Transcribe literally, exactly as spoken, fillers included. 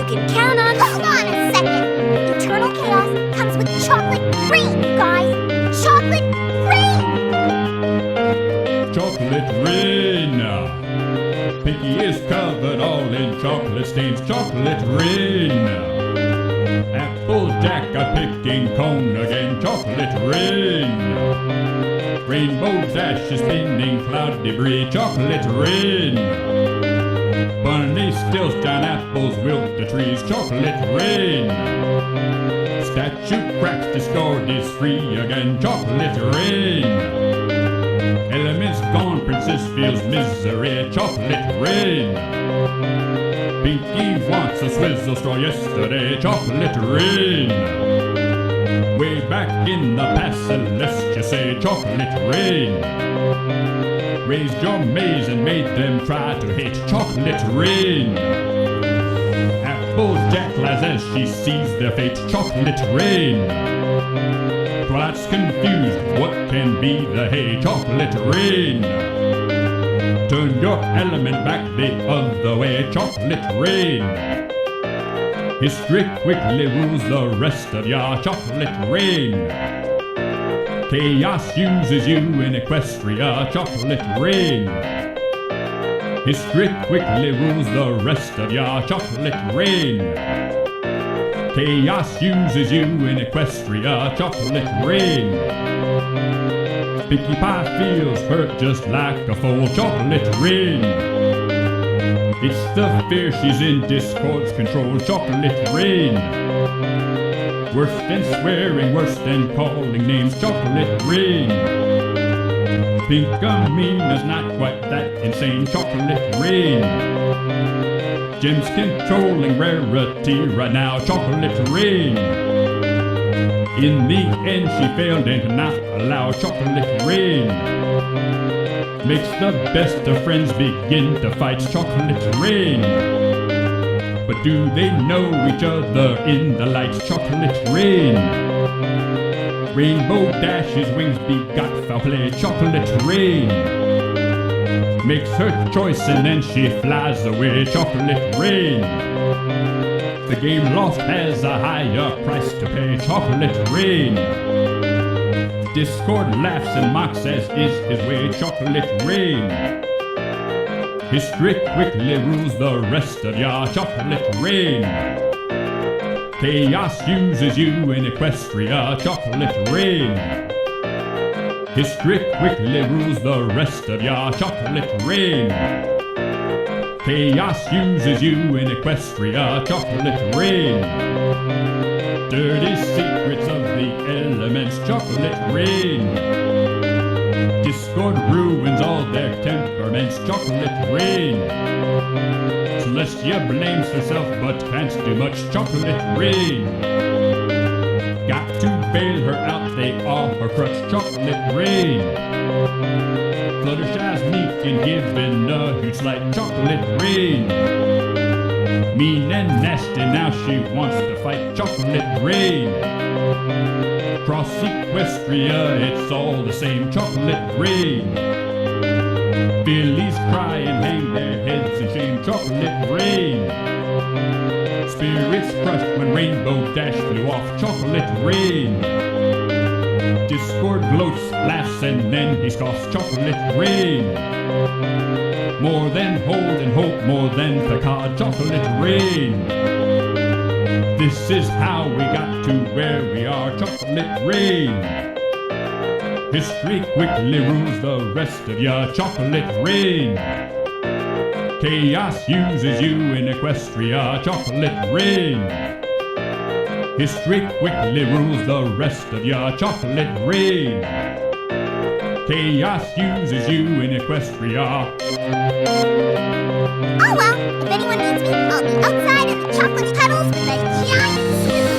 can count on... Hold on a second. Eternal Chaos comes with chocolate rain, you guys. Chocolate rain! Chocolate rain. Pinky is covered all in chocolate stains. Chocolate rain. Applejack a picking cone again. Chocolate rain. Rainbow Dash is spinning cloud debris. Chocolate rain. Bunny steals giant apples, wilt the trees. Chocolate rain. Statue cracks, Discord is free again. Chocolate rain. Elements gone, Princess feels misery. Chocolate rain. Pinky wants a swizzle straw yesterday. Chocolate rain. Way back in the past, Celestia say chocolate rain. Raised your maze and made them try to hate. Chocolate rain. Applejack lies as she sees their fate. Chocolate rain. Twilight's confused, what can be the hay? Chocolate rain. Turn your element back the other way. Chocolate rain. History quickly rules the rest of ya. Chocolate rain. Chaos uses you in Equestria. Chocolate rain. History quickly rules the rest of ya. Chocolate rain. Chaos uses you in Equestria. Chocolate rain. Pinkie Pie feels hurt just like a foal. Chocolate rain. It's the fear she's in Discord's control. Chocolate rain. Worse than swearing, worse than calling names. Chocolate rain. Pinkamina's not quite that insane. Chocolate rain. Jim's controlling rarity right now. Chocolate rain. In the end she failed and could not allow. Chocolate rain. Makes the best of friends begin to fight. Chocolate rain. But do they know each other in the lights? Chocolate rain. Rainbow Dash's wings begot foul play. Chocolate rain. Makes her choice and then she flies away. Chocolate rain. The game lost has a higher price to pay. Chocolate rain. Discord laughs and mocks as is his way. Chocolate rain. History quickly rules the rest of ya. Chocolate rain. Chaos uses you in Equestria. Chocolate rain. History quickly rules the rest of ya. Chocolate rain. Chaos uses you in Equestria. Chocolate rain. Dirty secrets of the elements. Chocolate rain. Discord ruins all their temperaments. Chocolate rain. Celestia blames herself but can't do much. Chocolate rain. Got to bail her out, they are her crutch. Chocolate rain. Fluttershy's meek and given a huge slight. Chocolate rain. Mean and nasty, now she wants to fight. Chocolate rain. Cross Equestria, it's all the same. Chocolate rain. Billies cry and hang their heads in shame. Chocolate rain. Spirits crushed when Rainbow Dash flew off. Chocolate rain. Discord gloats, laughs, and then he scoffs. Chocolate rain. More than hold and hope, more than Picard. Chocolate rain. This is how we got to where we are. Chocolate rain. History quickly rules the rest of ya. Chocolate rain. Chaos uses you in Equestria. Chocolate rain. History quickly rules the rest of ya. Chocolate rain. Chaos uses you in Equestria. Oh well, if anyone needs me, I'll be outside in the chocolate puddles with a giant